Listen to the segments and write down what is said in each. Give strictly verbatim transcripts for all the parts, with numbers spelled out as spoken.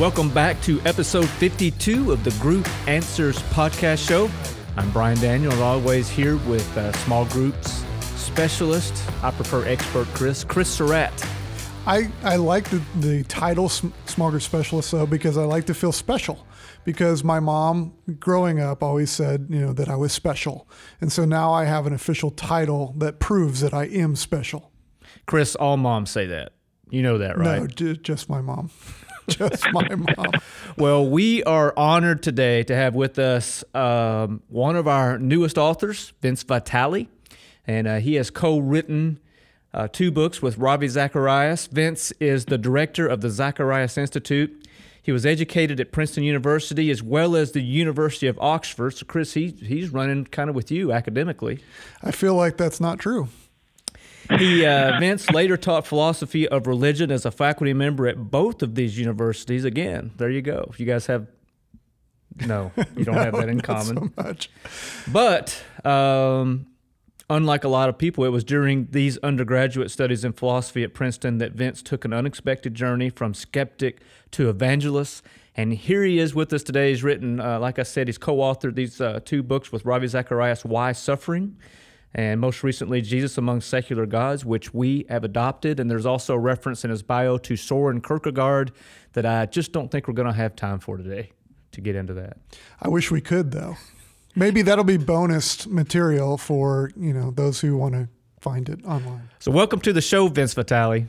Welcome back to episode fifty-two of the Group Answers podcast show. I'm Brian Daniel, as always, here with uh, small groups specialist. I prefer expert Chris, Chris Surratt. I, I like the, the title small group specialist, though, because I like to feel special. Because my mom, growing up, always said, you know, that I was special. And so now I have an official title that proves that I am special. Chris, all moms say that. You know that, right? No, j- just my mom. Just my mom. Well, we are honored today to have with us um, one of our newest authors, Vince Vitale, and uh, he has co-written uh, two books with Ravi Zacharias. Vince is the director of the Zacharias Institute. He was educated at Princeton University as well as the University of Oxford. So, Chris, he, he's running kind of with you academically. I feel like that's not true. He uh, Vince later taught philosophy of religion as a faculty member at both of these universities. Again, there you go. You guys have no, you don't no, have that in not common. So much. But um, unlike a lot of people, it was during these undergraduate studies in philosophy at Princeton that Vince took an unexpected journey from skeptic to evangelist. And here he is with us today. He's written, uh, like I said, he's co-authored these uh, two books with Ravi Zacharias, Why Suffering? And most recently, Jesus Among Secular Gods, which we have adopted. And there's also a reference in his bio to Soren Kierkegaard that I just don't think we're going to have time for today to get into that. I wish we could, though. Maybe that'll be bonus material for, you know, those who want to find it online. So welcome to the show, Vince Vitale.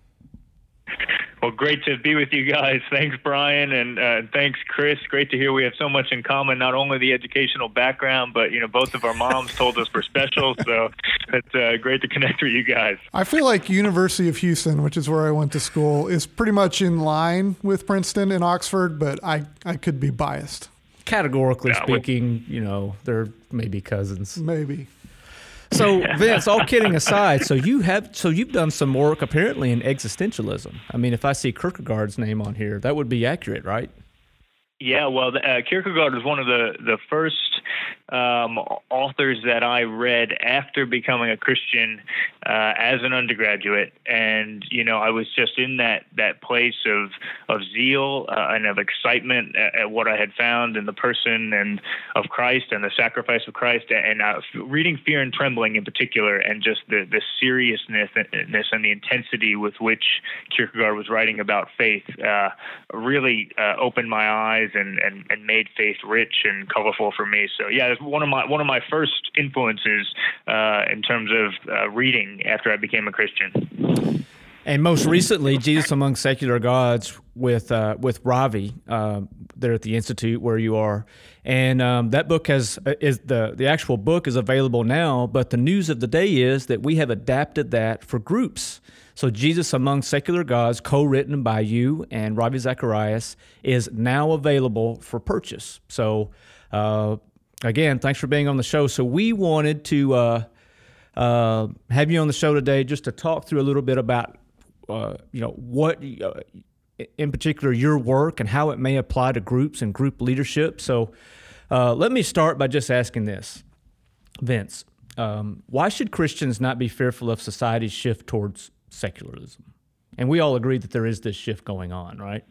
Well, great to be with you guys. Thanks, Brian, and uh, thanks, Chris. Great to hear we have so much in common, not only the educational background, but, you know, both of our moms told us we're special, so it's uh, great to connect with you guys. I feel like University of Houston, which is where I went to school, is pretty much in line with Princeton and Oxford, but I, I could be biased. Categorically Yeah, speaking, you know, they're maybe cousins. Maybe. So, Vince, all kidding aside, so you have so you've done some work apparently in existentialism. I mean, if I see Kierkegaard's name on here, that would be accurate, right? Yeah, well, uh, Kierkegaard was one of the, the first um, authors that I read after becoming a Christian uh, as an undergraduate. And, you know, I was just in that, that place of of zeal uh, and of excitement at, at what I had found in the person and of Christ and the sacrifice of Christ, and uh, reading Fear and Trembling in particular, and just the, the seriousness and the intensity with which Kierkegaard was writing about faith uh, really uh, opened my eyes and, and, and made faith rich and colorful for me. So yeah, it's one of my one of my first influences uh, in terms of uh, reading after I became a Christian. And most recently, Jesus Among Secular Gods with uh, with Ravi uh, there at the Institute where you are, and um, that book has is the the actual book is available now. But the news of the day is that we have adapted that for groups. So Jesus Among Secular Gods, co-written by you and Ravi Zacharias, is now available for purchase. So uh, again, thanks for being on the show. So we wanted to uh, uh, have you on the show today just to talk through a little bit about uh, you know what uh, in particular your work and how it may apply to groups and group leadership. So uh, let me start by just asking this, Vince. Um, why should Christians not be fearful of society's shift towards secularism? And we all agree that there is this shift going on, right?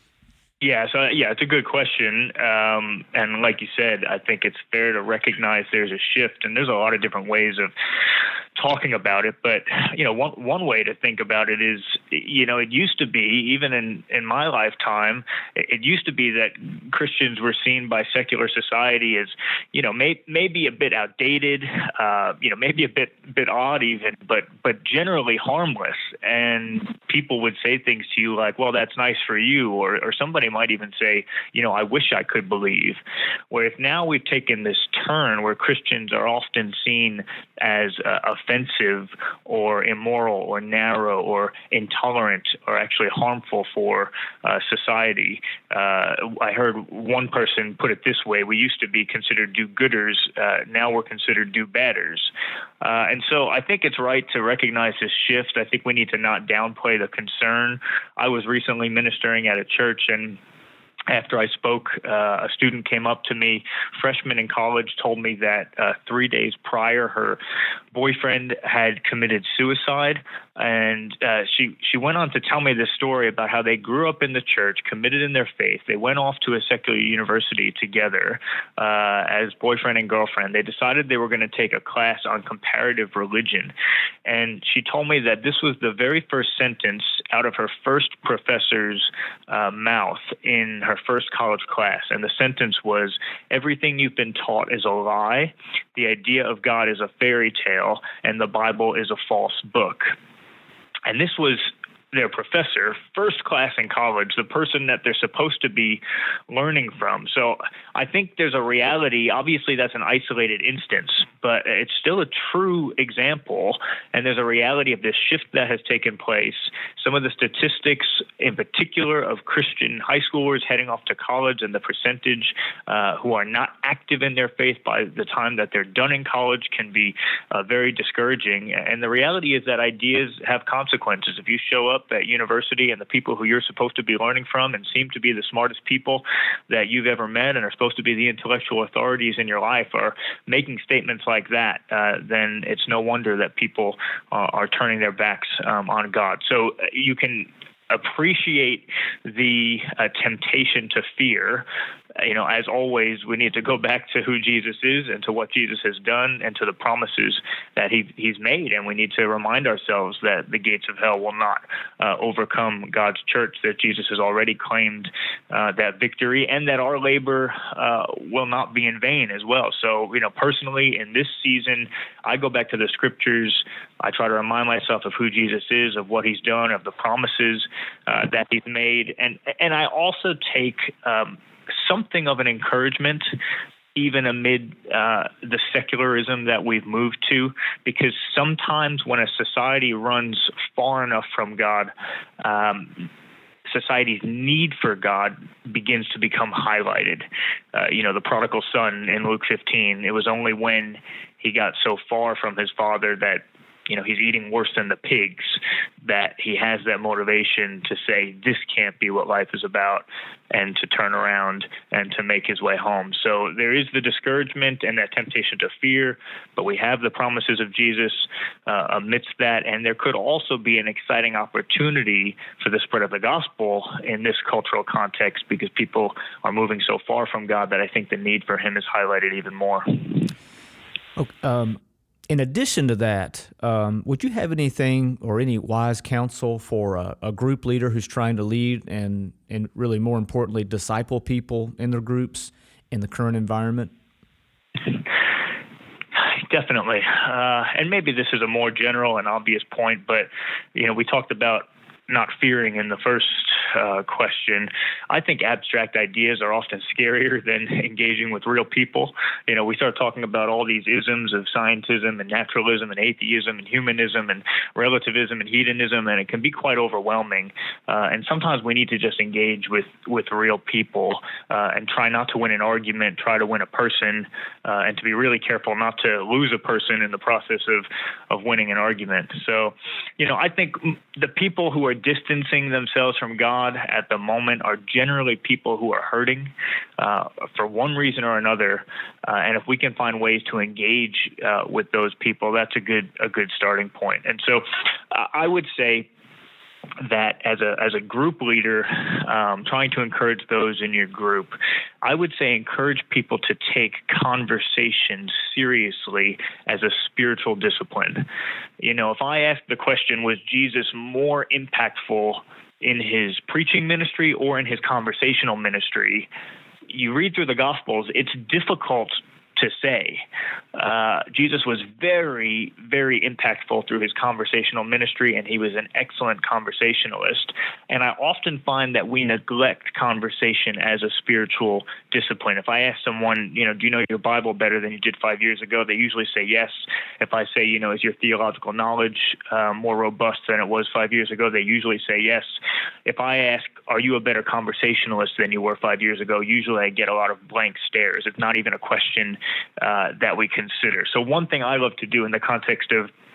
Yeah, so yeah, it's a good question. Um, and like you said, I think it's fair to recognize there's a shift, and there's a lot of different ways of talking about it. But, you know, one one way to think about it is, you know, it used to be, even in, in my lifetime, it, it used to be that Christians were seen by secular society as, you know, may, maybe a bit outdated, uh, you know, maybe a bit bit odd even, but but generally harmless. And people would say things to you like, well, that's nice for you, or or somebody might even say, you know, I wish I could believe. Where if now we've taken this turn where Christians are often seen as uh, offensive or immoral or narrow or intolerant or actually harmful for uh, society. Uh, I heard one person put it this way: we used to be considered do-gooders, uh, now we're considered do-badders. Uh, and so I think it's right to recognize this shift. I think we need to not downplay the concern. I was recently ministering at a church, and After I spoke, uh, a student came up to me, freshman in college, told me that uh, three days prior, her boyfriend had committed suicide. And uh, she, she went on to tell me this story about how they grew up in the church, committed in their faith. They went off to a secular university together uh, as boyfriend and girlfriend. They decided they were going to take a class on comparative religion. And she told me that this was the very first sentence out of her first professor's uh, mouth in her first college class. And the sentence was, "Everything you've been taught is a lie. The idea of God is a fairy tale, and the Bible is a false book." And this was their professor, first class in college, the person that they're supposed to be learning from. So I think there's a reality. Obviously, that's an isolated instance, but it's still a true example. And there's a reality of this shift that has taken place. Some of the statistics in particular of Christian high schoolers heading off to college and the percentage uh, who are not active in their faith by the time that they're done in college can be uh, very discouraging. And the reality is that ideas have consequences. If you show up at university and the people who you're supposed to be learning from and seem to be the smartest people that you've ever met and are supposed to be the intellectual authorities in your life are making statements like that, uh, then it's no wonder that people uh, are turning their backs um, on God. So uh, you can appreciate the uh, temptation to fear. You know, as always, we need to go back to who Jesus is and to what Jesus has done and to the promises that he, he's made. And we need to remind ourselves that the gates of hell will not uh, overcome God's church, that Jesus has already claimed uh, that victory, and that our labor uh, will not be in vain as well. So, you know, personally, in this season, I go back to the scriptures. I try to remind myself of who Jesus is, of what he's done, of the promises uh, that he's made. And, and I also take um, something of an encouragement even amid uh, the secularism that we've moved to, because sometimes when a society runs far enough from God, um, society's need for God begins to become highlighted. Uh, you know, the prodigal son in Luke fifteen, it was only when he got so far from his father that, you know, he's eating worse than the pigs, that he has that motivation to say, this can't be what life is about, and to turn around and to make his way home. So there is the discouragement and that temptation to fear, but we have the promises of Jesus uh, amidst that. And there could also be an exciting opportunity for the spread of the gospel in this cultural context, because people are moving so far from God that I think the need for him is highlighted even more. Okay, um In addition to that, um, would you have anything or any wise counsel for a, a group leader who's trying to lead and, and really more importantly, disciple people in their groups in the current environment? Definitely. Uh, and maybe this is a more general and obvious point, but, you know, we talked about not fearing in the first uh, question. I think abstract ideas are often scarier than engaging with real people. You know, we start talking about all these isms of scientism and naturalism and atheism and humanism and relativism and hedonism, and it can be quite overwhelming. Uh, and sometimes we need to just engage with, with real people uh, and try not to win an argument, try to win a person, uh, and to be really careful not to lose a person in the process of, of winning an argument. So, you know, I think the people who are distancing themselves from God at the moment are generally people who are hurting uh, for one reason or another. Uh, and if we can find ways to engage uh, with those people, that's a good a good starting point. And so uh, I would say that as a as a group leader, um, trying to encourage those in your group, I would say encourage people to take conversation seriously as a spiritual discipline. You know, if I ask the question, was Jesus more impactful in his preaching ministry or in his conversational ministry? You read through the Gospels, it's difficult to say. Uh, Jesus was very, very impactful through his conversational ministry, and he was an excellent conversationalist. And I often find that we neglect conversation as a spiritual discipline. If I ask someone, you know, do you know your Bible better than you did five years ago? They usually say yes. If I say, you know, is your theological knowledge uh, more robust than it was five years ago? They usually say yes. If I ask, are you a better conversationalist than you were five years ago? Usually I get a lot of blank stares. It's not even a question Uh, that we consider. So one thing I love to do in the context of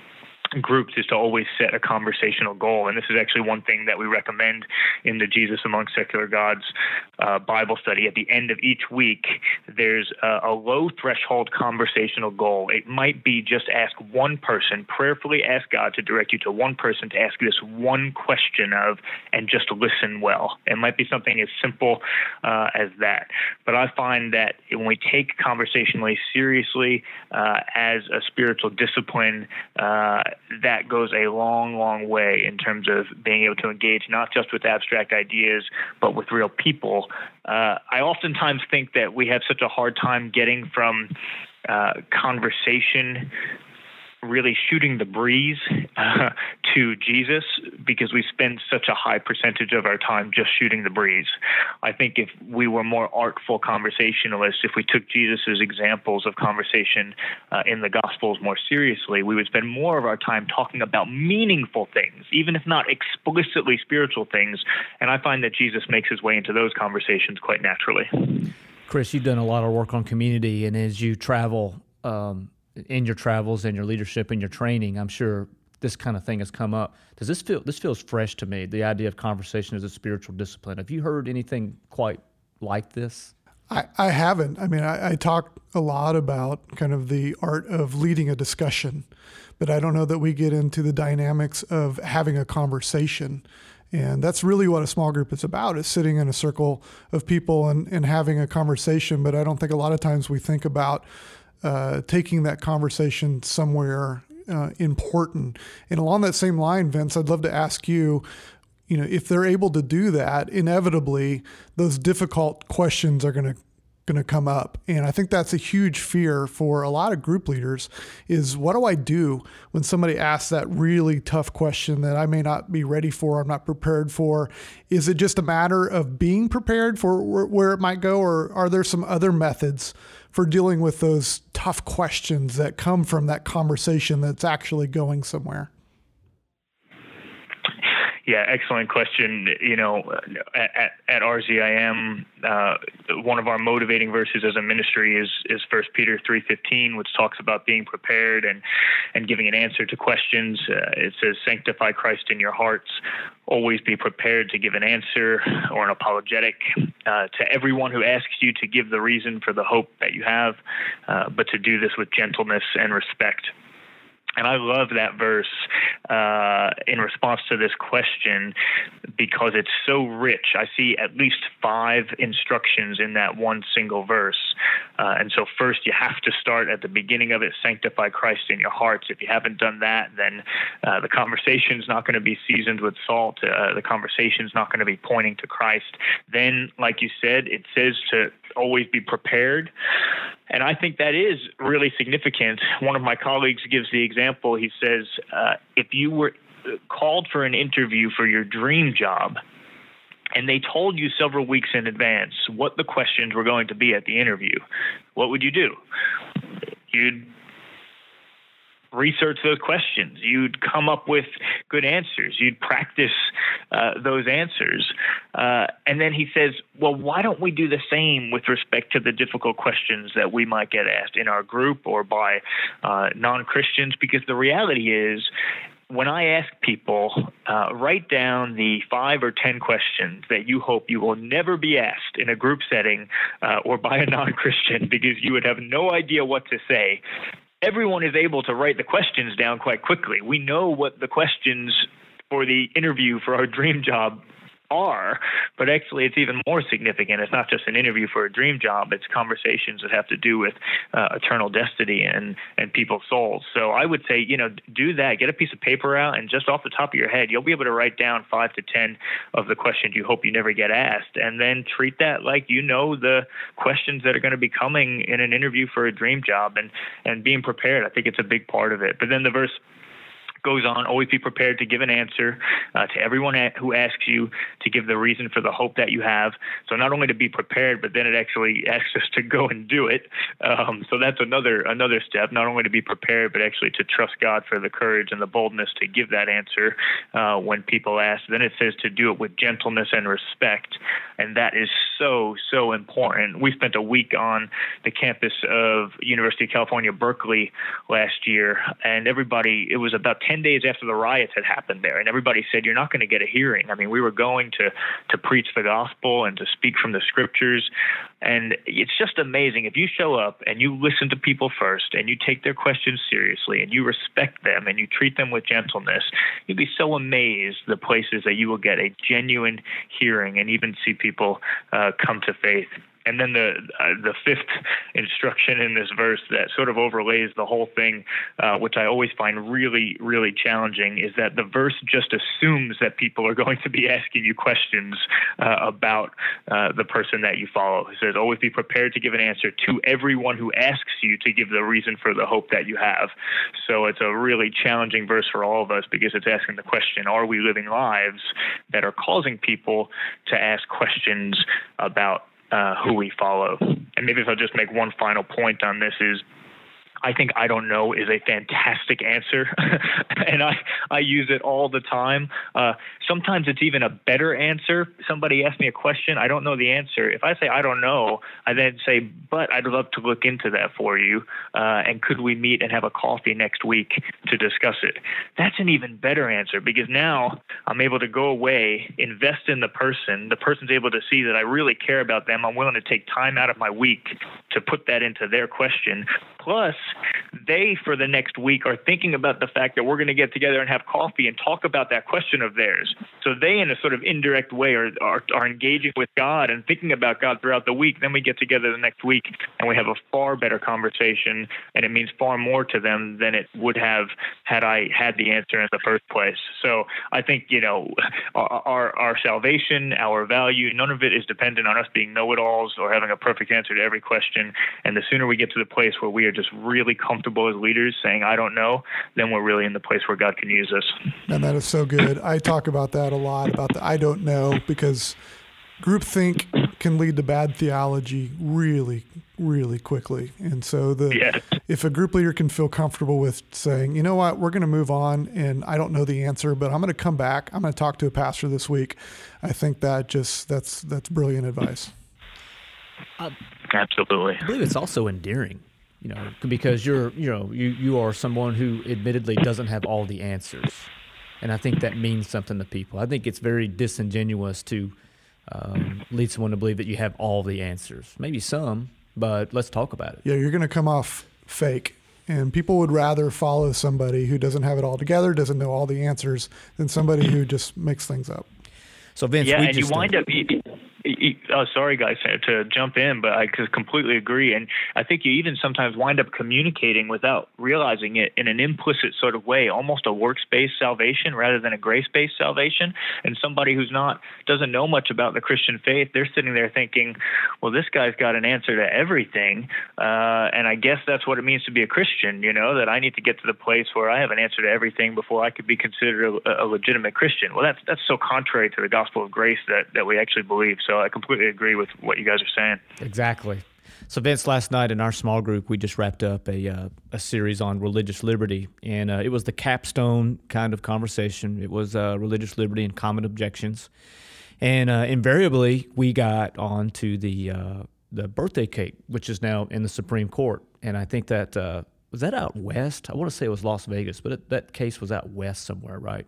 groups is to always set a conversational goal. And this is actually one thing that we recommend in the Jesus Among Secular Gods uh, Bible study. At the end of each week, there's a, a low threshold conversational goal. It might be just ask one person, prayerfully ask God to direct you to one person to ask this one question of, and just listen well. It might be something as simple uh, as that. But I find that when we take conversationally seriously uh, as a spiritual discipline, uh, that goes a long, long way in terms of being able to engage not just with abstract ideas, but with real people. Uh, I oftentimes think that we have such a hard time getting from uh, conversation really shooting the breeze uh, to Jesus, because we spend such a high percentage of our time just shooting the breeze. I think if we were more artful conversationalists, if we took Jesus's examples of conversation uh, in the Gospels more seriously, we would spend more of our time talking about meaningful things, even if not explicitly spiritual things. And I find that Jesus makes his way into those conversations quite naturally. Chris, you've done a lot of work on community, and as you travel um, in your travels and your leadership and your training, I'm sure this kind of thing has come up. Does this feel, this feels fresh to me, the idea of conversation as a spiritual discipline. Have you heard anything quite like this? I, I haven't. I mean, I, I talk a lot about kind of the art of leading a discussion, but I don't know that we get into the dynamics of having a conversation. And that's really what a small group is about, is sitting in a circle of people and, and having a conversation. But I don't think a lot of times we think about Uh, taking that conversation somewhere uh, important. And along that same line, Vince, I'd love to ask you, you know, if they're able to do that, inevitably those difficult questions are going to going to come up. And I think that's a huge fear for a lot of group leaders, is what do I do when somebody asks that really tough question that I may not be ready for, I'm not prepared for? Is it just a matter of being prepared for where, where it might go, or are there some other methods for dealing with those tough questions that come from that conversation that's actually going somewhere? Yeah, excellent question. You know, at, at R Z I M, uh, one of our motivating verses as a ministry is is First Peter three fifteen, which talks about being prepared and, and giving an answer to questions. Uh, it says, "Sanctify Christ in your hearts. Always be prepared to give an answer or an apologetic uh, to everyone who asks you to give the reason for the hope that you have, uh, but to do this with gentleness and respect." And I love that verse uh, in response to this question, because it's so rich. I see at least five instructions in that one single verse. Uh, and so first, you have to start at the beginning of it, sanctify Christ in your hearts. If you haven't done that, then uh, the conversation's not going to be seasoned with salt. Uh, the conversation's not going to be pointing to Christ. Then, like you said, it says to always be prepared. And I think that is really significant. One of my colleagues gives the example. He says, uh, if you were called for an interview for your dream job, and they told you several weeks in advance what the questions were going to be at the interview, what would you do? You'd research those questions. You'd come up with good answers. You'd practice uh, those answers. Uh, and then he says, well, why don't we do the same with respect to the difficult questions that we might get asked in our group or by uh, non-Christians? Because the reality is, when I ask people, uh, write down the five or ten questions that you hope you will never be asked in a group setting uh, or by a non-Christian, because you would have no idea what to say. Everyone is able to write the questions down quite quickly. We know what the questions for the interview for our dream job are, but actually it's even more significant. It's not just an interview for a dream job. It's conversations that have to do with uh, eternal destiny and, and people's souls. So I would say, you know, do that. Get a piece of paper out, and just off the top of your head, you'll be able to write down five to ten of the questions you hope you never get asked, and then treat that like you know the questions that are going to be coming in an interview for a dream job, and, and being prepared. I think it's a big part of it. But then the verse goes on, always be prepared to give an answer uh, to everyone who asks you to give the reason for the hope that you have. So not only to be prepared, but then it actually asks us to go and do it. Um, so that's another another step, not only to be prepared, but actually to trust God for the courage and the boldness to give that answer uh, when people ask. Then it says to do it with gentleness and respect. And that is so, so important. We spent a week on the campus of University of California, Berkeley last year, and everybody, it was about ten days after the riots had happened there, and everybody said, you're not going to get a hearing. I mean, we were going to, to preach the gospel and to speak from the scriptures, and it's just amazing. If you show up and you listen to people first and you take their questions seriously and you respect them and you treat them with gentleness, you'd be so amazed the places that you will get a genuine hearing and even see people uh, come to faith. And then the uh, the fifth instruction in this verse that sort of overlays the whole thing, uh, which I always find really, really challenging, is that the verse just assumes that people are going to be asking you questions uh, about uh, the person that you follow. It says, always be prepared to give an answer to everyone who asks you to give the reason for the hope that you have. So it's a really challenging verse for all of us because it's asking the question, are we living lives that are causing people to ask questions about Uh, who we follow? And maybe if I'll just make one final point on this is, I think I don't know is a fantastic answer, and I, I use it all the time. Uh, sometimes it's even a better answer. Somebody asks me a question, I don't know the answer. If I say I don't know, I then say, but I'd love to look into that for you, uh, and could we meet and have a coffee next week to discuss it? That's an even better answer because now I'm able to go away, invest in the person. The person's able to see that I really care about them. I'm willing to take time out of my week to put that into their question. Plus, they, for the next week, are thinking about the fact that we're going to get together and have coffee and talk about that question of theirs. So they, in a sort of indirect way, are, are, are engaging with God and thinking about God throughout the week. Then we get together the next week and we have a far better conversation, and it means far more to them than it would have had I had the answer in the first place. So I think, you know, our, our, our salvation, our value, none of it is dependent on us being know-it-alls or having a perfect answer to every question. And the sooner we get to the place where we are just really comfortable as leaders saying, I don't know, then we're really in the place where God can use us. And that is so good. I talk about that a lot, about the I don't know, because groupthink can lead to bad theology really, really quickly. And so the yes. if a group leader can feel comfortable with saying, you know what, we're going to move on and I don't know the answer, but I'm going to come back. I'm going to talk to a pastor this week. I think that just, that's, that's brilliant advice. Uh, Absolutely. I believe it's also endearing. You know, because you're, you know, you, you are someone who admittedly doesn't have all the answers. And I think that means something to people. I think it's very disingenuous to um, lead someone to believe that you have all the answers. Maybe some, but let's talk about it. Yeah, you're going to come off fake. And people would rather follow somebody who doesn't have it all together, doesn't know all the answers, than somebody who just makes things up. So Vince, yeah, we and just you wind up. You, you, oh, sorry, guys, to jump in, but I completely agree. And I think you even sometimes wind up communicating without realizing it in an implicit sort of way, almost a works-based salvation rather than a grace-based salvation. And somebody who's not doesn't know much about the Christian faith, they're sitting there thinking, well, this guy's got an answer to everything, uh, and I guess that's what it means to be a Christian. You know, that I need to get to the place where I have an answer to everything before I could be considered a, a legitimate Christian. Well, that's that's so contrary to the gospel of grace that that we actually believe. So I completely agree with what you guys are saying. Exactly. So Vince, last night in our small group, we just wrapped up a uh, a series on religious liberty, and uh, it was the capstone kind of conversation. It was uh, religious liberty and common objections, and uh, invariably we got on to the uh, the birthday cake, which is now in the Supreme Court, and I think that uh, was that out west. I want to say it was Las Vegas, but it, that case was out west somewhere, right?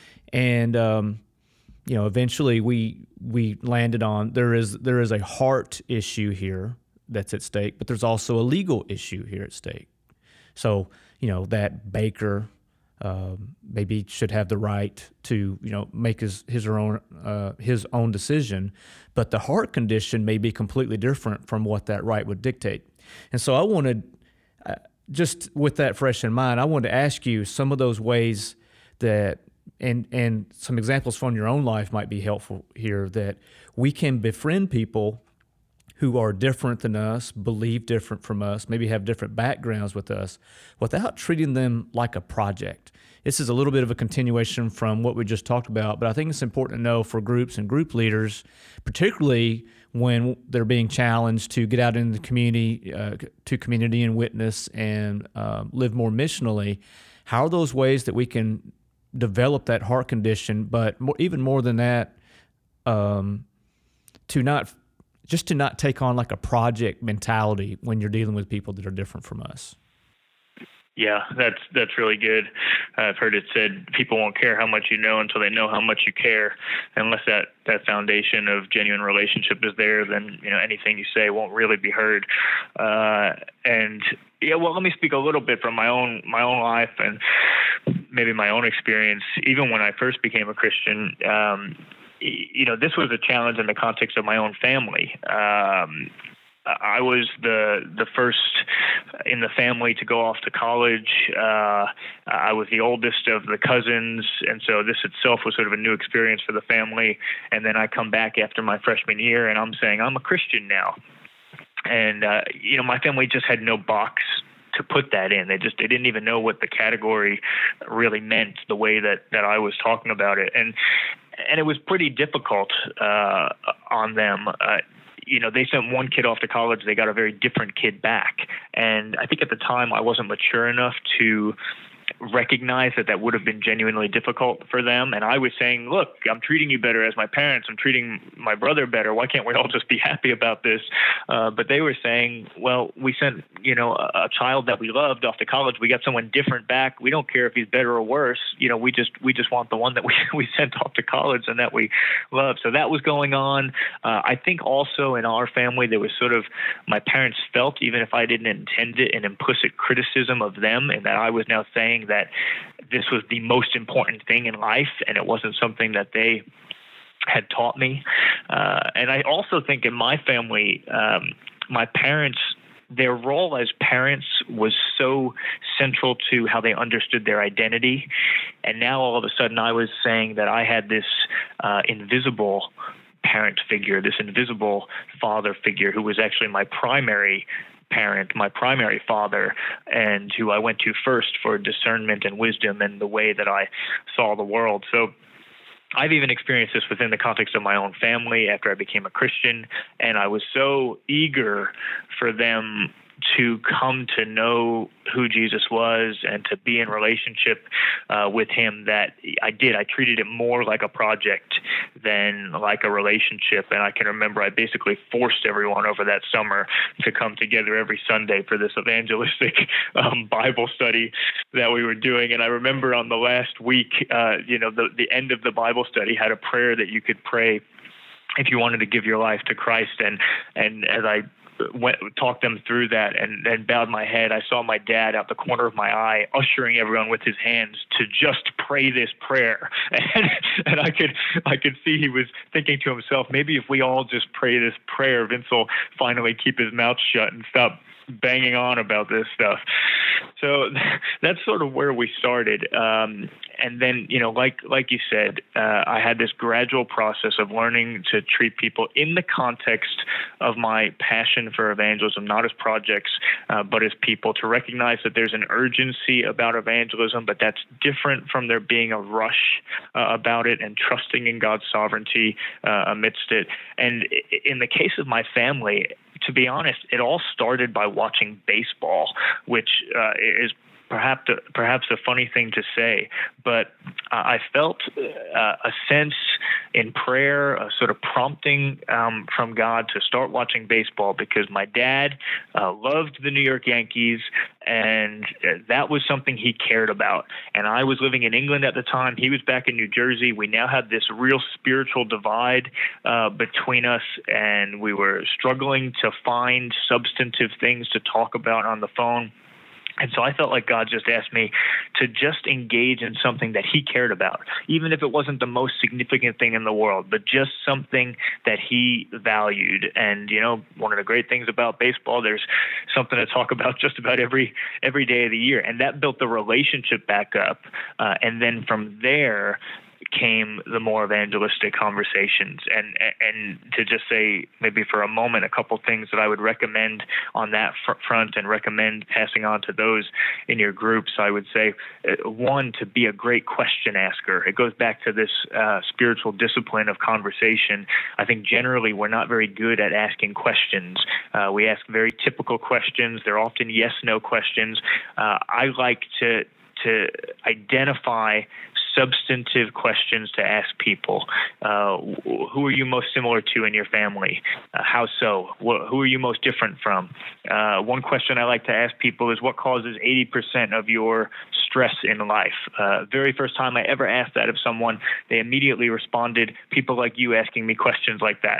And um, you know, eventually we we landed on there is there is a heart issue here that's at stake, but there's also a legal issue here at stake. So, you know, that baker um, maybe should have the right to, you know, make his his or own uh, his own decision, but the heart condition may be completely different from what that right would dictate. And so I wanted, uh, just with that fresh in mind, I wanted to ask you some of those ways that, and and some examples from your own life might be helpful here, that we can befriend people who are different than us, believe different from us, maybe have different backgrounds with us, without treating them like a project. This is a little bit of a continuation from what we just talked about, but I think it's important to know for groups and group leaders, particularly when they're being challenged to get out into the community, uh, to community and witness and uh, live more missionally, how are those ways that we can develop that heart condition, but more, even more than that, um, to not just to not take on like a project mentality when you're dealing with people that are different from us. Yeah, that's that's really good. I've heard it said people won't care how much you know until they know how much you care. Unless that, that foundation of genuine relationship is there, then you know anything you say won't really be heard. Uh, and yeah, well, let me speak a little bit from my own my own life and maybe my own experience. Even when I first became a Christian, um, you know, this was a challenge in the context of my own family. Um, I was the the first in the family to go off to college. Uh, I was the oldest of the cousins, and so this itself was sort of a new experience for the family. And then I come back after my freshman year, and I'm saying I'm a Christian now. And uh, you know, my family just had no box to put that in. They just they didn't even know what the category really meant, the way that that I was talking about it, and and it was pretty difficult uh, on them. Uh, You know, they sent one kid off to college. They got a very different kid back. And I think at the time I wasn't mature enough to recognize that that would have been genuinely difficult for them. And I was saying, look, I'm treating you better as my parents. I'm treating my brother better. Why can't we all just be happy about this? Uh, but they were saying, well, we sent, you know, a, a child that we loved off to college. We got someone different back. We don't care if he's better or worse. You know, we just we just want the one that we, we sent off to college and that we love. So that was going on. Uh, I think also in our family, there was sort of my parents felt, even if I didn't intend it, an implicit criticism of them, and that I was now saying that this was the most important thing in life, and it wasn't something that they had taught me. Uh, and I also think in my family, um, my parents, their role as parents was so central to how they understood their identity. And now all of a sudden I was saying that I had this uh, invisible parent figure, this invisible father figure who was actually my primary parent, my primary father, and who I went to first for discernment and wisdom and the way that I saw the world. So I've even experienced this within the context of my own family after I became a Christian, and I was so eager for them to come to know who Jesus was and to be in relationship uh, with him that I did. I treated it more like a project than like a relationship. And I can remember I basically forced everyone over that summer to come together every Sunday for this evangelistic um, Bible study that we were doing. And I remember on the last week, uh, you know, the, the end of the Bible study had a prayer that you could pray if you wanted to give your life to Christ. And, and as I went talked them through that and then bowed my head, I saw my dad out the corner of my eye ushering everyone with his hands to just pray this prayer. And, and I could I could see he was thinking to himself, maybe if we all just pray this prayer, Vince will finally keep his mouth shut and stop banging on about this stuff. So that's sort of where we started. Um, and then, you know, like like you said, uh, I had this gradual process of learning to treat people in the context of my passion for evangelism, not as projects, uh, but as people, to recognize that there's an urgency about evangelism, but that's different from there being a rush uh, about it, and trusting in God's sovereignty uh, amidst it. And in the case of my family, to be honest, it all started by watching baseball, which uh, is perhaps a, perhaps a funny thing to say, but uh, I felt uh, a sense in prayer, a sort of prompting um, from God to start watching baseball, because my dad uh, loved the New York Yankees, and that was something he cared about. And I was living in England at the time. He was back in New Jersey. We now had this real spiritual divide uh, between us, and we were struggling to find substantive things to talk about on the phone. And so I felt like God just asked me to just engage in something that he cared about, even if it wasn't the most significant thing in the world, but just something that he valued. And, you know, one of the great things about baseball, there's something to talk about just about every every day of the year. And that built the relationship back up. Uh, and then from there came the more evangelistic conversations. And and to just say maybe for a moment a couple things that I would recommend on that fr- front and recommend passing on to those in your groups, I would say, uh, one, to be a great question asker. It goes back to this uh, spiritual discipline of conversation. I think generally we're not very good at asking questions. Uh, we ask very typical questions. They're often yes-no questions. Uh, I like to to identify substantive questions to ask people. Uh, who are you most similar to in your family? Uh, how so? Wh- who are you most different from? Uh, one question I like to ask people is, what causes eighty percent of your stress in life? Uh, very first time I ever asked that of someone, they immediately responded, people like you asking me questions like that.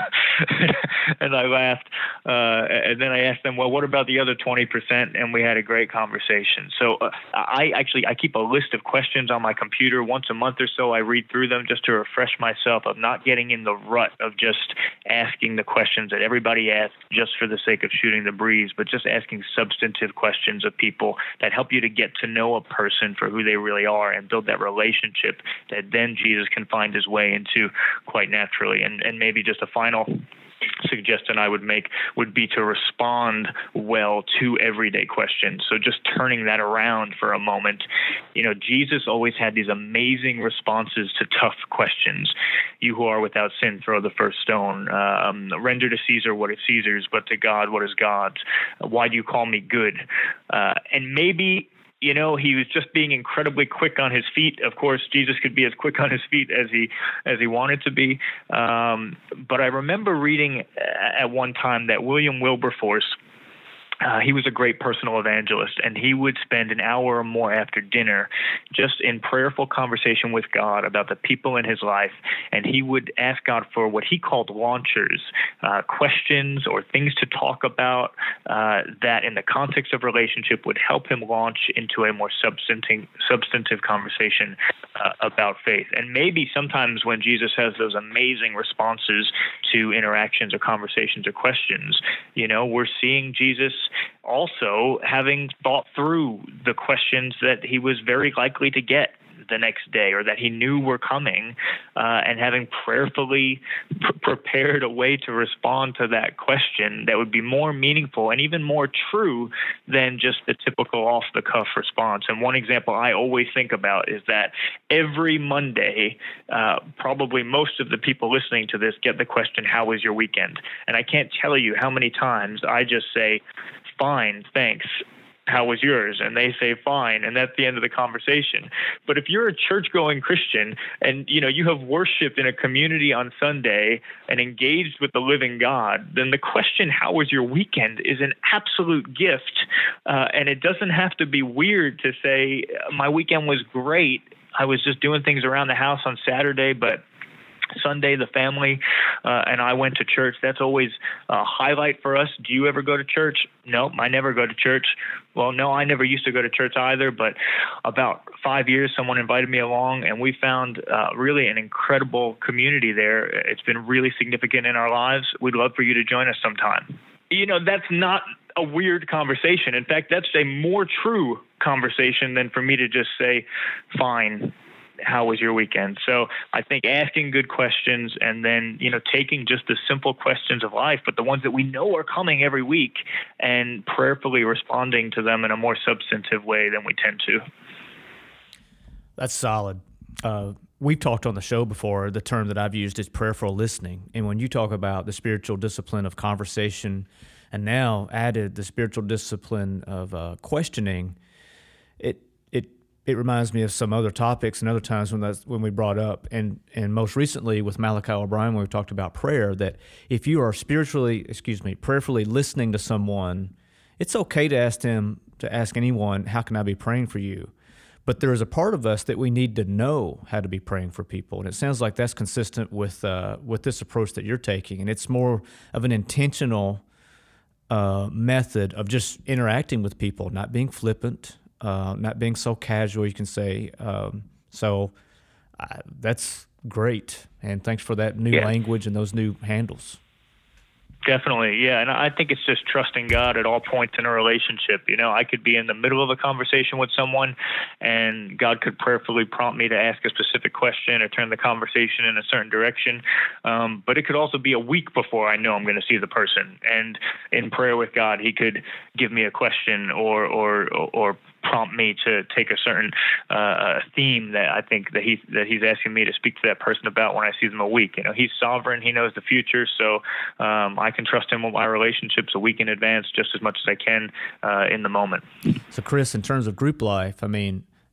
And I laughed. Uh, and then I asked them, well, what about the other twenty percent? And we had a great conversation. So uh, I actually, I keep a list of questions on my computer. Once a month or so, I read through them just to refresh myself of not getting in the rut of just asking the questions that everybody asks just for the sake of shooting the breeze, but just asking substantive questions of people that help you to get to know a person for who they really are and build that relationship that then Jesus can find his way into quite naturally. And, and maybe just a final suggestion I would make would be to respond well to everyday questions. So just turning that around for a moment. You know, Jesus always had these amazing responses to tough questions. You who are without sin, throw the first stone. Um, render to Caesar what is Caesar's, but to God what is God's. Why do you call me good? Uh, and maybe You know, he was just being incredibly quick on his feet. Of course, Jesus could be as quick on his feet as he as he wanted to be. Um, but I remember reading at one time that William Wilberforce, Uh, he was a great personal evangelist, and he would spend an hour or more after dinner just in prayerful conversation with God about the people in his life, and he would ask God for what he called launchers, uh, questions or things to talk about uh, that in the context of relationship would help him launch into a more substantive, substantive conversation uh, about faith. And maybe sometimes when Jesus has those amazing responses to interactions or conversations or questions, you know, we're seeing Jesus also having thought through the questions that he was very likely to get the next day or that he knew were coming, uh, and having prayerfully pr- prepared a way to respond to that question that would be more meaningful and even more true than just the typical off-the-cuff response. And one example I always think about is that every Monday, uh, probably most of the people listening to this get the question, how was your weekend? And I can't tell you how many times I just say, fine, thanks. How was yours? And they say fine, and that's the end of the conversation. But if you're a church-going Christian and you know you have worshiped in a community on Sunday and engaged with the living God, then the question, how was your weekend, is an absolute gift. Uh, and it doesn't have to be weird to say, my weekend was great. I was just doing things around the house on Saturday, but Sunday, the family uh, and I went to church. That's always a highlight for us. Do you ever go to church? No, I never go to church. Well, no, I never used to go to church either, but about five years, someone invited me along, and we found uh, really an incredible community there. It's been really significant in our lives. We'd love for you to join us sometime. You know, that's not a weird conversation. In fact, that's a more true conversation than for me to just say, fine, how was your weekend? So I think asking good questions and then, you know, taking just the simple questions of life, but the ones that we know are coming every week, and prayerfully responding to them in a more substantive way than we tend to. That's solid. Uh, we've talked on the show before, the term that I've used is prayerful listening. And when you talk about the spiritual discipline of conversation and now added the spiritual discipline of uh, questioning, it It reminds me of some other topics and other times when that's when we brought up, and and most recently with Malachi O'Brien when we talked about prayer, that if you are spiritually, excuse me, prayerfully listening to someone, it's okay to ask them, to ask anyone, how can I be praying for you? But there is a part of us that we need to know how to be praying for people, and it sounds like that's consistent with uh, with this approach that you're taking, and it's more of an intentional uh, method of just interacting with people, not being flippant. Uh, not being so casual, you can say. Um, so uh, that's great, and thanks for that new yeah. language and those new handles. Definitely, yeah, and I think it's just trusting God at all points in a relationship. You know, I could be in the middle of a conversation with someone, and God could prayerfully prompt me to ask a specific question or turn the conversation in a certain direction. Um, but it could also be a week before I know I'm going to see the person, and in prayer with God, He could give me a question or or or prompt me to take a certain uh, theme that I think that he that he's asking me to speak to that person about when I see them a week. You know, He's sovereign; He knows the future, so um, I can trust Him with my relationships a week in advance, just as much as I can uh, in the moment. So, Chris, in terms of group life, I mean,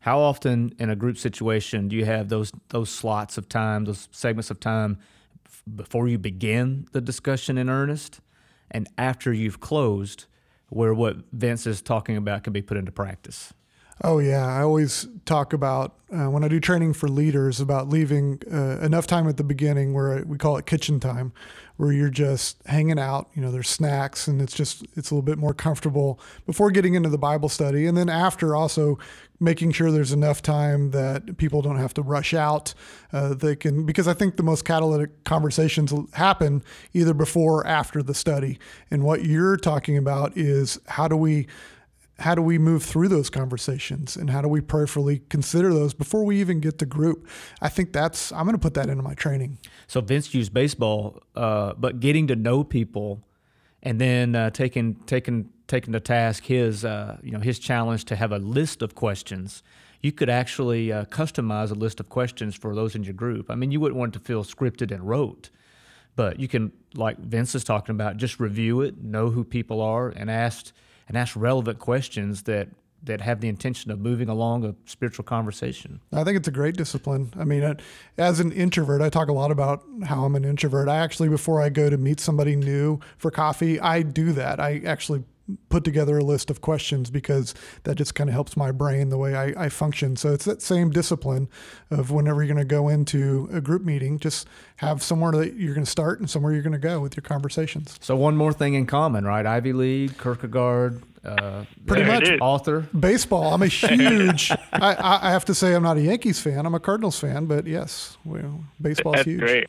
How often in a group situation do you have those those slots of time, those segments of time f- before you begin the discussion in earnest, and after you've closed, where what Vince is talking about can be put into practice? Oh, yeah. I always talk about, uh, when I do training for leaders, about leaving uh, enough time at the beginning where we call it kitchen time, where you're just hanging out, you know, there's snacks and it's just, it's a little bit more comfortable before getting into the Bible study. And then after, also making sure there's enough time that people don't have to rush out. Uh, they can, because I think the most catalytic conversations happen either before or after the study. And what you're talking about is how do we How do we move through those conversations, and how do we prayerfully consider those before we even get to group? I think that's, I'm going to put that into my training. So Vince used baseball, uh, but getting to know people, and then uh, taking taking taking to task his uh, you know his challenge to have a list of questions. You could actually uh, customize a list of questions for those in your group. I mean, you wouldn't want it to feel scripted and rote, but you can, like Vince is talking about, just review it, know who people are, and ask. and ask relevant questions that, that have the intention of moving along a spiritual conversation. I think it's a great discipline. I mean, as an introvert, I talk a lot about how I'm an introvert. I actually, before I go to meet somebody new for coffee, I do that. I actually put together a list of questions because that just kind of helps my brain the way I, I function. So it's that same discipline of whenever you're going to go into a group meeting, just have somewhere that you're going to start and somewhere you're going to go with your conversations. So one more thing in common, right? Ivy League, Kierkegaard, uh, pretty much author. Baseball. I'm a huge, I, I have to say I'm not a Yankees fan. I'm a Cardinals fan, but yes, well, baseball's That's huge. Great.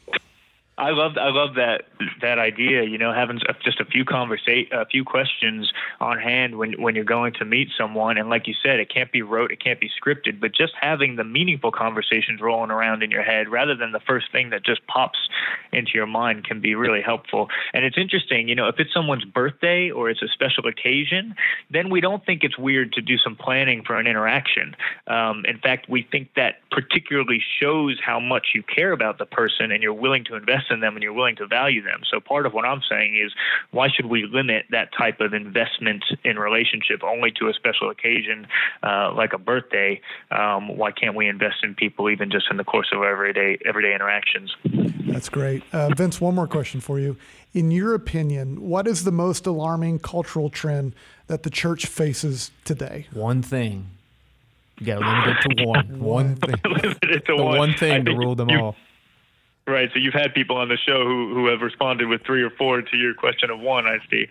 I love I love that that idea. You know, having just a few conversa- a few questions on hand when when you're going to meet someone, and like you said, it can't be rote, it can't be scripted, but just having the meaningful conversations rolling around in your head rather than the first thing that just pops into your mind can be really helpful. And it's interesting, you know, if it's someone's birthday or it's a special occasion, then we don't think it's weird to do some planning for an interaction. Um, in fact, we think that particularly shows how much you care about the person and you're willing to invest in them and you're willing to value them. So part of what I'm saying is, why should we limit that type of investment in relationship only to a special occasion uh, like a birthday? Um, why can't we invest in people even just in the course of everyday everyday interactions? That's great. Uh, Vince, one more question for you. In your opinion, what is the most alarming cultural trend that the church faces today? One thing. You got to limit it to one. one thing. Limit it to the one. one thing to think rule them you, all. Right. So you've had people on the show who, who have responded with three or four to your question of one, I see.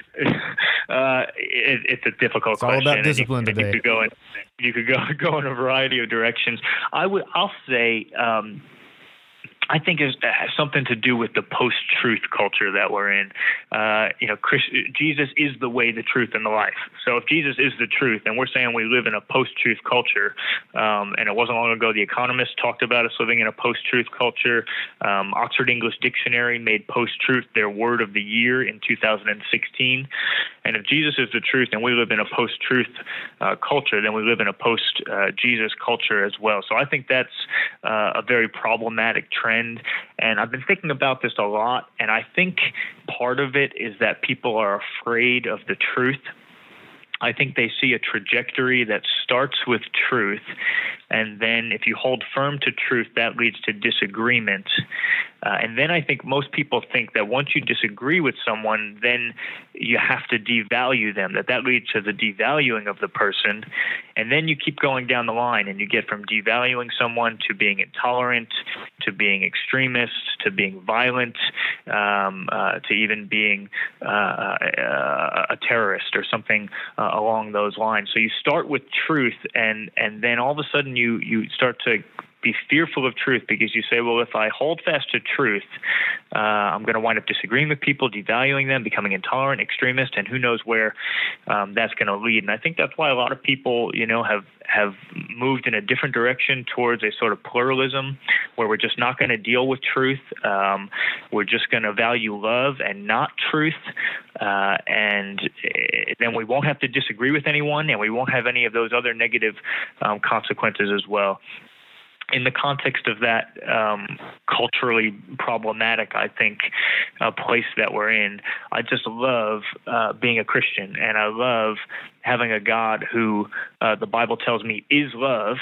Uh, it, it's a difficult it's question. It's all about discipline you, today. You could go in, you could go, go in a variety of directions. I would, I'll say, um, I think it has something to do with the post-truth culture that we're in. Uh, you know, Christ, Jesus is the way, the truth, and the life. So if Jesus is the truth, and we're saying we live in a post-truth culture, um, and it wasn't long ago The Economist talked about us living in a post-truth culture. Um, Oxford English Dictionary made post-truth their word of the year in two thousand sixteen. And if Jesus is the truth and we live in a post-truth uh, culture, then we live in a post-Jesus uh, culture as well. So I think that's uh, a very problematic trend. And I've been thinking about this a lot, and I think part of it is that people are afraid of the truth. I think they see a trajectory that starts with truth, and then if you hold firm to truth, that leads to disagreement. Uh, and then I think most people think that once you disagree with someone, then you have to devalue them, that that leads to the devaluing of the person. And then you keep going down the line, and you get from devaluing someone to being intolerant, to being extremist, to being violent, um, uh, to even being uh, uh, a terrorist or something uh, along those lines. So you start with truth, and, and then all of a sudden you, you start to be fearful of truth because you say, well, if I hold fast to truth, uh, I'm going to wind up disagreeing with people, devaluing them, becoming intolerant, extremist, and who knows where um, that's going to lead. And I think that's why a lot of people, you know, have have moved in a different direction towards a sort of pluralism where we're just not going to deal with truth. Um, we're just going to value love and not truth. Uh, and then we won't have to disagree with anyone, and we won't have any of those other negative um, consequences as well. in the context of that um, culturally problematic, I think, uh, place that we're in, I just love uh, being a Christian, and I love having a God who uh, the Bible tells me is love,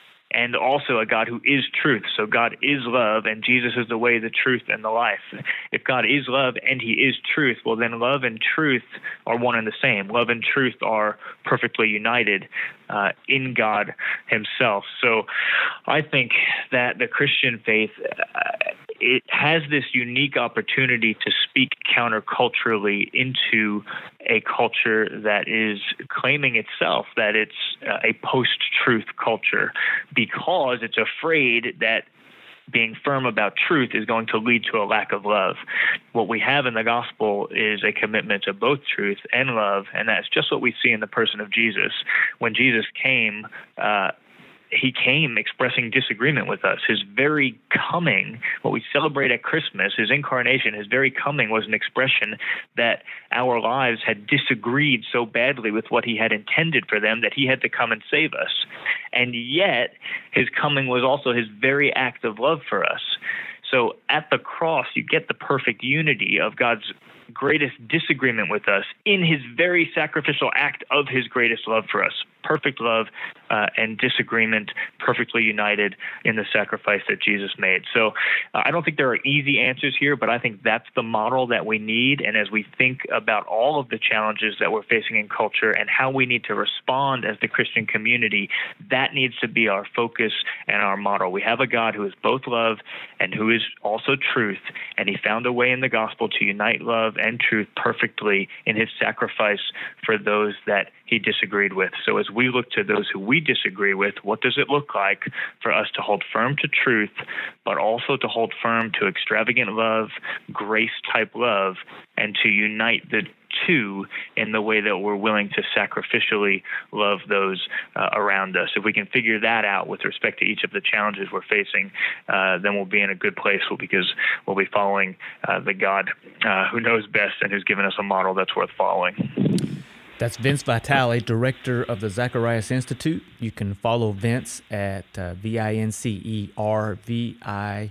and also a God who is truth. So God is love, and Jesus is the way, the truth, and the life. If God is love and he is truth, well, then love and truth are one and the same. Love and truth are perfectly united uh, in God himself. So I think that the Christian faith, uh, it has this unique opportunity to speak counterculturally into a culture that is claiming itself that it's uh, a post-truth culture, because it's afraid that being firm about truth is going to lead to a lack of love. What we have in the gospel is a commitment to both truth and love, and that's just what we see in the person of Jesus. When Jesus came, uh, he came expressing disagreement with us. His very coming, what we celebrate at Christmas, his incarnation, his very coming was an expression that our lives had disagreed so badly with what he had intended for them that he had to come and save us. And yet, his coming was also his very act of love for us. So at the cross, you get the perfect unity of God's greatest disagreement with us in his very sacrificial act of his greatest love for us. Perfect love uh, and disagreement perfectly united in the sacrifice that Jesus made. So uh, I don't think there are easy answers here, but I think that's the model that we need. And as we think about all of the challenges that we're facing in culture and how we need to respond as the Christian community, that needs to be our focus and our model. We have a God who is both love and who is also truth, and he found a way in the gospel to unite love and truth perfectly in his sacrifice for those that he disagreed with. So as we look to those who we disagree with, what does it look like for us to hold firm to truth, but also to hold firm to extravagant love, grace-type love, and to unite the two in the way that we're willing to sacrificially love those uh, around us? If we can figure that out with respect to each of the challenges we're facing, uh, then we'll be in a good place, because we'll be following uh, the God uh, who knows best and who's given us a model that's worth following. That's Vince Vitale, director of the Zacharias Institute. You can follow Vince at uh, V I N C E R V I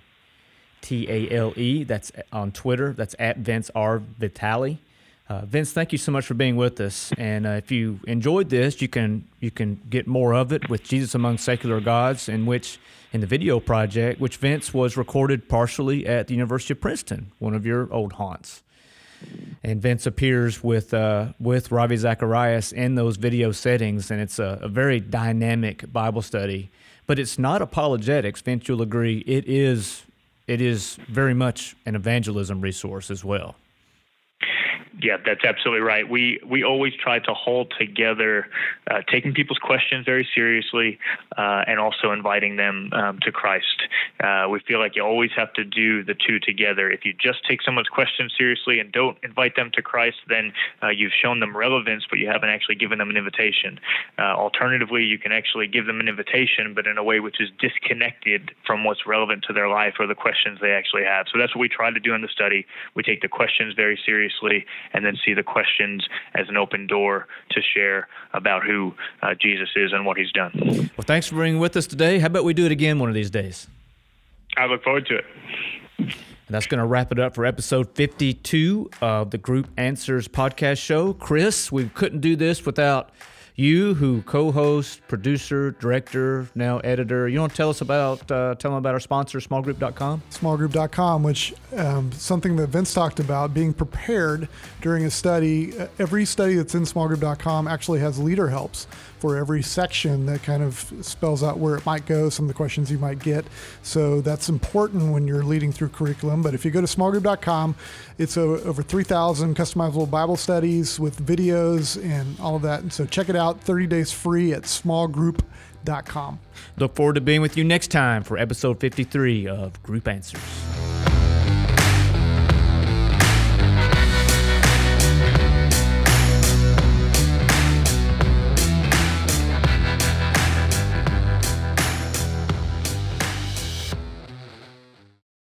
T A L E. That's on Twitter. That's at Vince R. Vitale. Uh, Vince, thank you so much for being with us. And uh, if you enjoyed this, you can you can get more of it with Jesus Among Secular Gods, in which in the video project, which Vince was recorded partially at the University of Princeton, one of your old haunts. And Vince appears with uh, with Ravi Zacharias in those video settings, and it's a, a very dynamic Bible study. But it's not apologetics. Vince, you'll agree, it is it is very much an evangelism resource as well. Yeah, that's absolutely right. We we always try to hold together, uh, taking people's questions very seriously, uh, and also inviting them um, to Christ. Uh, we feel like you always have to do the two together. If you just take someone's questions seriously and don't invite them to Christ, then uh, you've shown them relevance, but you haven't actually given them an invitation. Uh, alternatively, you can actually give them an invitation, but in a way which is disconnected from what's relevant to their life or the questions they actually have. So that's what we try to do in the study. We take the questions very seriously, and then see the questions as an open door to share about who uh, Jesus is and what he's done. Well, thanks for being with us today. How about we do it again one of these days? I look forward to it. And that's going to wrap it up for episode fifty-two of the Group Answers podcast show. Chris, we couldn't do this without you, who co-host, producer, director, now editor. You want to tell us about, uh, tell them about our sponsor, small group dot com? small group dot com, which um, something that Vince talked about, being prepared during a study. Every study that's in small group dot com actually has leader helps for every section that kind of spells out where it might go, some of the questions you might get. So that's important when you're leading through curriculum. But if you go to small group dot com, it's a, over three thousand customizable Bible studies with videos and all of that. And so check it out, thirty days free at small group dot com. Look forward to being with you next time for episode fifty-three of Group Answers.